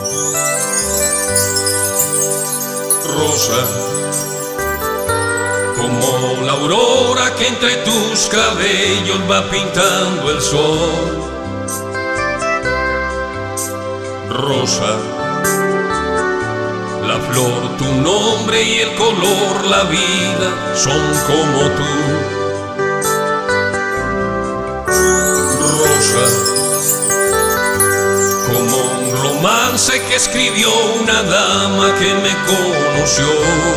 Rosa, como la aurora que entre tus cabellos va pintando el sol. Rosa, la flor, tu nombre y el color, la vida son como tú. Rosa, como un romance que escribió una dama que me conoció.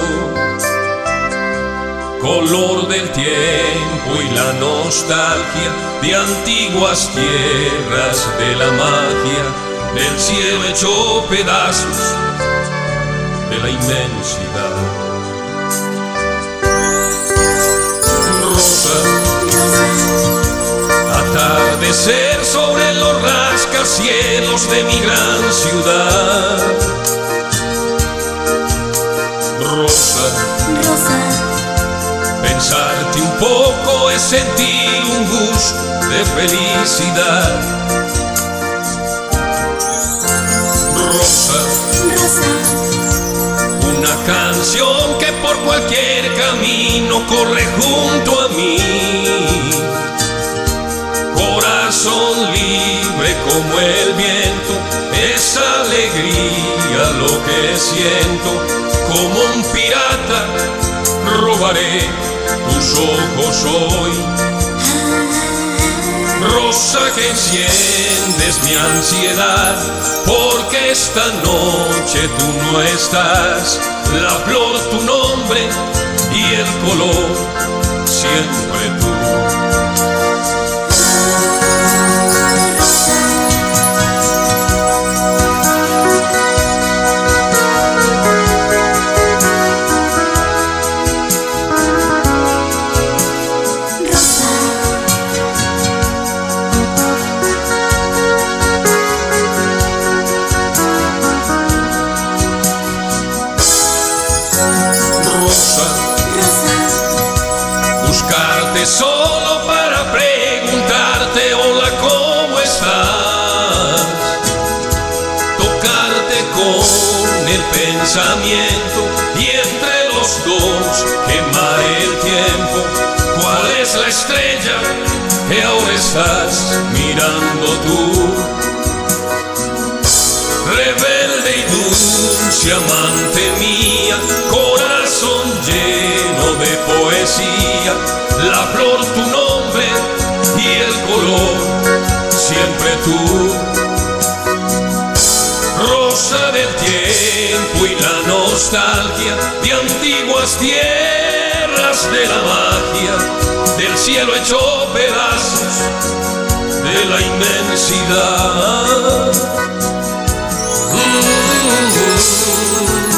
Color del tiempo y la nostalgia de antiguas tierras, de la magia del cielo hecho pedazos, de la inmensidad. Rosa, atardecer sobre los rascacielos de mi gran ciudad. Rosa, pensarte un poco es sentir un gusto de felicidad. Rosa, una canción que por cualquier camino corre junto a mí. Corazón libre como el viento, es alegría lo que siento. Como un pirata robaré tus ojos hoy. Rosa, que enciendes mi ansiedad, porque esta noche tú no estás. La flor, tu nombre y el color, siempre tú. Buscarte solo para preguntarte hola, ¿cómo estás? Tocarte con el pensamiento y entre los dos quemar el tiempo. ¿Cuál es la estrella que ahora estás mirando tú? Rebelde y dulce amante mía, corazón lleno de poesía. La flor, tu nombre y el color, siempre tú. Rosa del tiempo y la nostalgia de antiguas tierras, de la magia del cielo hecho pedazos, de la inmensidad.